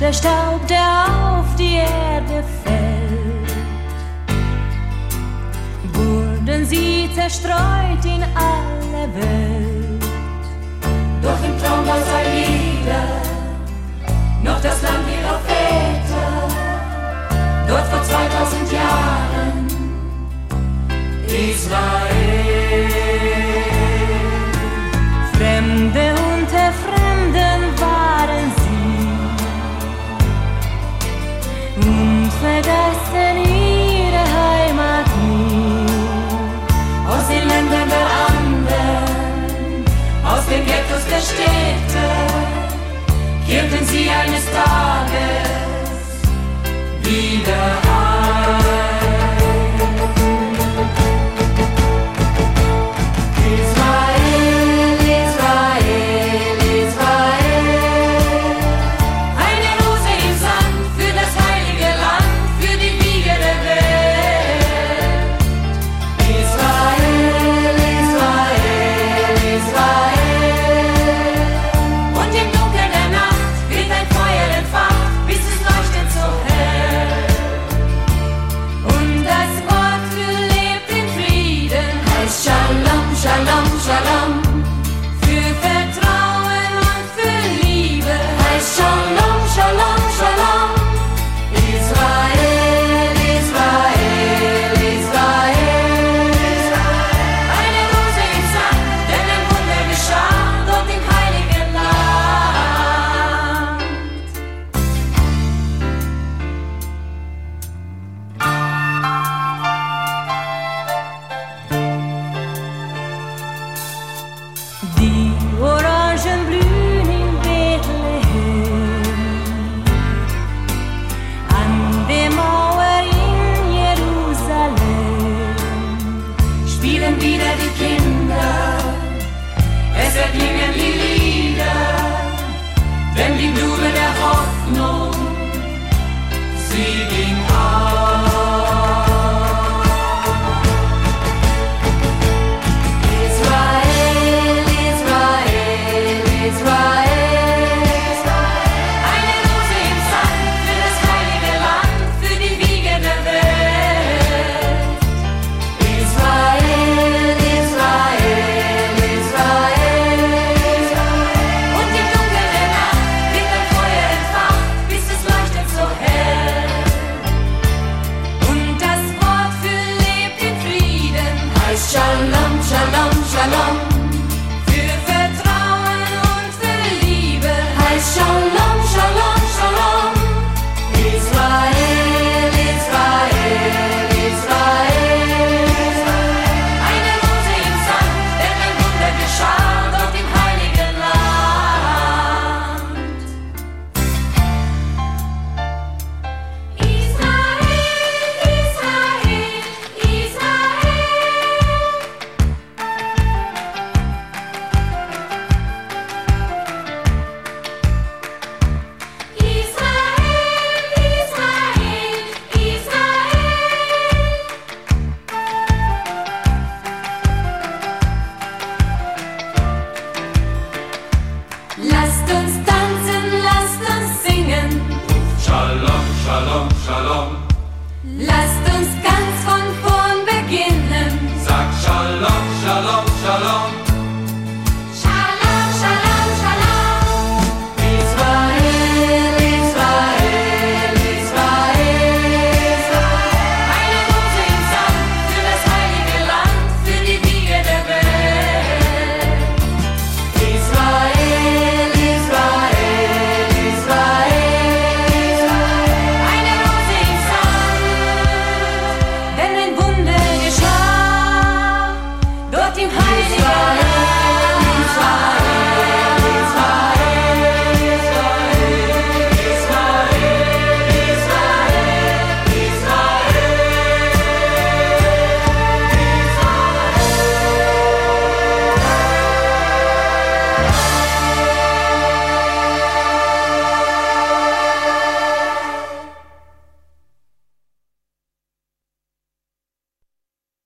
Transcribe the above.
der Staub, der auf die Erde fällt, wurden sie zerstreut in alle Welt. Doch im Traum war sei wieder noch das Land ihrer Väter, dort vor 2000 Jahren, Israel. Fremde unter Fremden waren sie und vergessen ihre Heimat nie. Aus den Ländern der anderen, aus den Ghettos der Städte, kehrten sie eines Tages wieder ein. Israel, Israel, Israel, eine Rose im Sand für das heilige Land, für die Wiege der Welt. Israel, Israel, Israel, und im Dunkeln der Nacht wird ein Feuer entfacht, bis es leuchtet so hell. Und das Wort für lebt in Frieden heißt Shalom, Shalom, Shalom. Für Vertrauen und für Liebe heißt Shalom, Shalom, Shalom. Israel, Israel, Israel, eine Rose im Sand, denn ein Wunder geschah dort im heiligen Land. Die Orangen blühen in Bethlehem, an der Mauer in Jerusalem spielen wieder die Kinder, es erklingen die Lieder, denn die Blume der Hoffnung, sie ging auf. Israel, Israel, Israel, eine Rose im Sand für das heilige Land, für die Wiege der Welt. Israel, Israel, Israel, und im Dunkeln der Nacht wird ein Feuer entfacht, bis es leuchtet so hell. Und das Wort für lebt in Frieden heißt Shalom, Shalom, Shalom. Für Vertrauen und für Liebe heißt Shalom, Shalom, Shalom. Israel, Israel, Israel, eine Rose im Sand, denn ein Wunder geschah dort im heiligen Land. Israel, Israel, Israel. Lasst uns tanzen, lasst uns singen, Shalom, Shalom, Shalom. lasst uns ganz von vorn beginnen. Sag Shalom, Shalom, Shalom.